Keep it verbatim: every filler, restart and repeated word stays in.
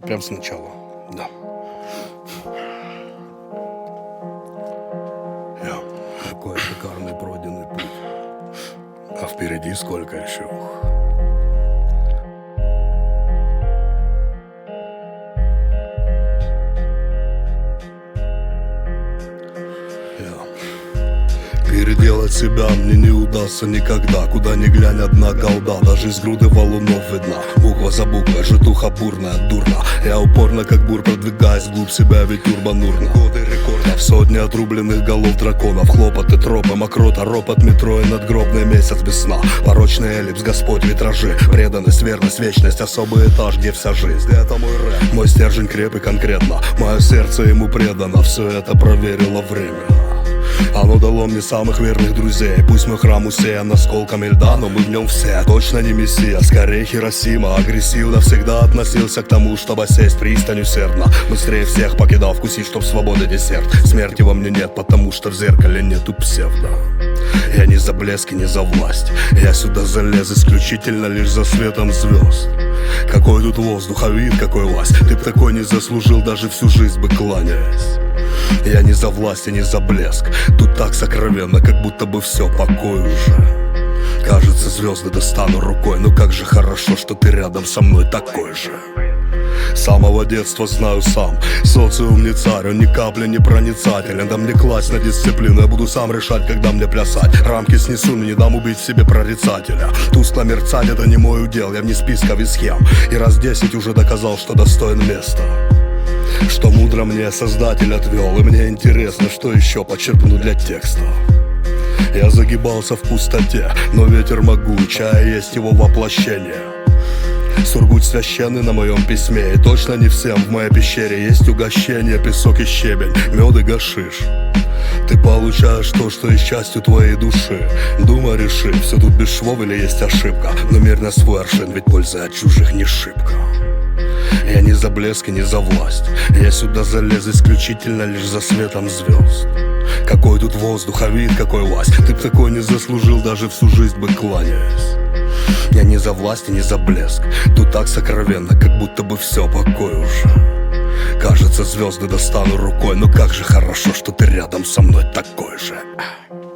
Прям сначала, да. Я. Какой шикарный пройденный путь. А впереди сколько еще? Переделать себя мне не удастся никогда. Куда ни глянь, одна голда. Даже из груды валунов видна. Буква за буквой, житуха бурная, дурна. Я упорно как бур продвигаюсь вглубь себя, ведь урбанурно. Годы рекордов, сотни отрубленных голов драконов. Хлопоты, тропы, мокрота, ропот метро и надгробный месяц без сна. Порочный эллипс, Господь, витражи. Преданность, верность, вечность, особый этаж, где вся жизнь. Это мой рэп, мой стержень креп и конкретно. Мое сердце ему предано, все это проверило время. Оно дало мне самых верных друзей. Пусть мой храм усеян осколками льда, но мы в нем все точно не мессия. Скорее Хиросима. Агрессивно всегда относился к тому, чтобы сесть пристань усердно. Быстрее всех покидал вкусить, чтоб свобода десерт. Смерти во мне нет, потому что в зеркале нету псевдо. Я не за блеск и не за власть. Я сюда залез исключительно лишь за светом звезд. Какой тут воздух, а вид какой власть. Ты б такой не заслужил, даже всю жизнь бы кланяясь. Я не за власть и не за блеск. Тут так сокровенно, как будто бы все покой уже. Кажется, звезды достану рукой. Но как же хорошо, что ты рядом со мной такой же. С самого детства знаю сам. Социум не царь, он ни капли не проницателен. Да мне класть на дисциплину, я буду сам решать, когда мне плясать. Рамки снесу, но не дам убить себе прорицателя. Тускло мерцать — это не мой удел. Я вне списков и схем. И раз десять уже доказал, что достоин места. Что мудро мне Создатель отвел. И мне интересно, что еще почерпну для текста. Я загибался в пустоте, но ветер могучий, а есть его воплощение. Сургут священный на моем письме. И точно не всем в моей пещере есть угощение. Песок и щебень, мед и гашиш. Ты получаешь то, что есть частью твоей души. Думай, реши, все тут без швов или есть ошибка. Но мир на свой аршин, ведь польза от чужих не шибко. Я не за блеск и не за власть. Я сюда залез исключительно лишь за светом звезд. Какой тут воздух, а вид какой власть. Ты б такой не заслужил, даже всю жизнь бы кланяясь. Я не за власть и не за блеск. Тут так сокровенно, как будто бы все покой уже. Кажется, звезды достану рукой. Но как же хорошо, что ты рядом со мной такой же.